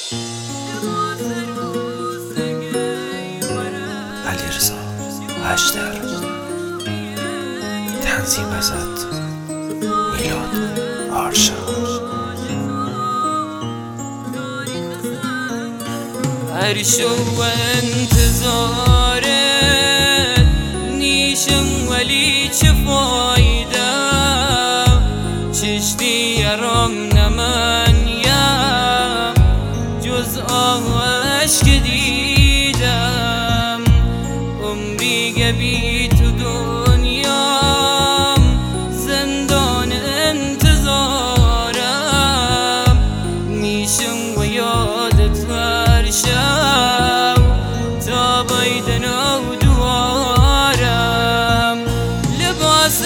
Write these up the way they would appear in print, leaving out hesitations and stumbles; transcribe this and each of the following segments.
علیرضا هشتر، تنظیم ازت میلاد آرشا. عرش و انتظارت نیشم ولی چه فایده، چشتی رام نمانیم جز آهش که دیدم. عمری گبی تو دنیام زندان انتظارم، نیشم و یادت هر شب تا بایدن و دوارم. لباس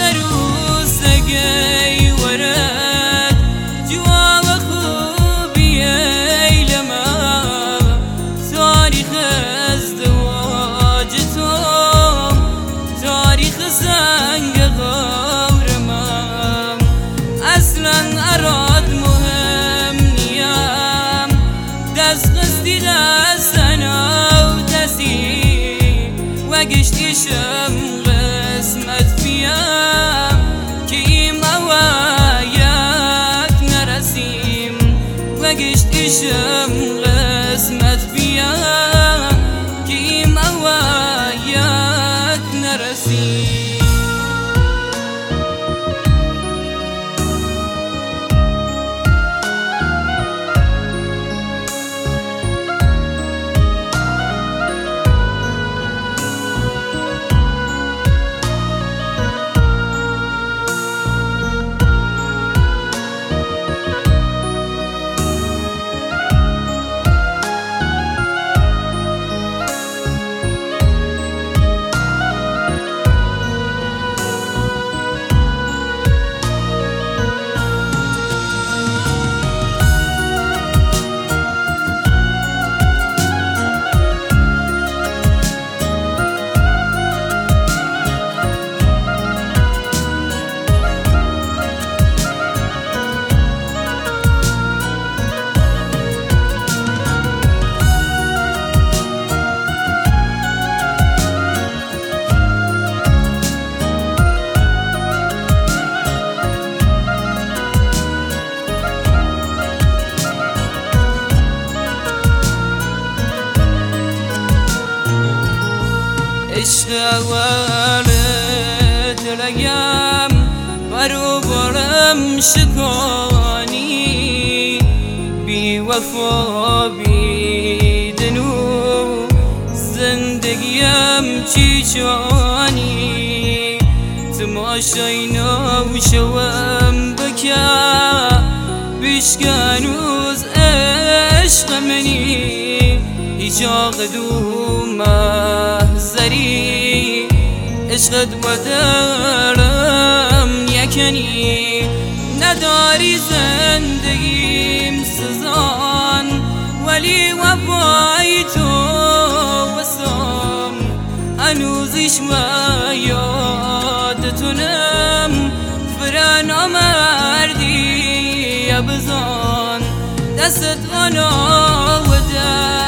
روسگی ورد جوا و خوبی ایلما، تاریخ ازدواج تو تاریخ زنگ غورمم. اصلا اراد مهم نیم دست قصدی دستنا و دستی و گشتیشم قسمت بیم که این موایت نرسیم و گشتیشم قسمت بیم که این موایت نرسیم. عشق اولت رگم برو برم شکانی، بی وفا بی دنو زندگیم چی چانی. تماشای نو شوم بکا بشکنوز عشق منی، هیچ آقدو محضری عشقت با دارم یکنی. نداری زندگیم سزان ولی وفای تو وسام، هنوزش و یادتونم فرا نامردی بزان. دست غنا و در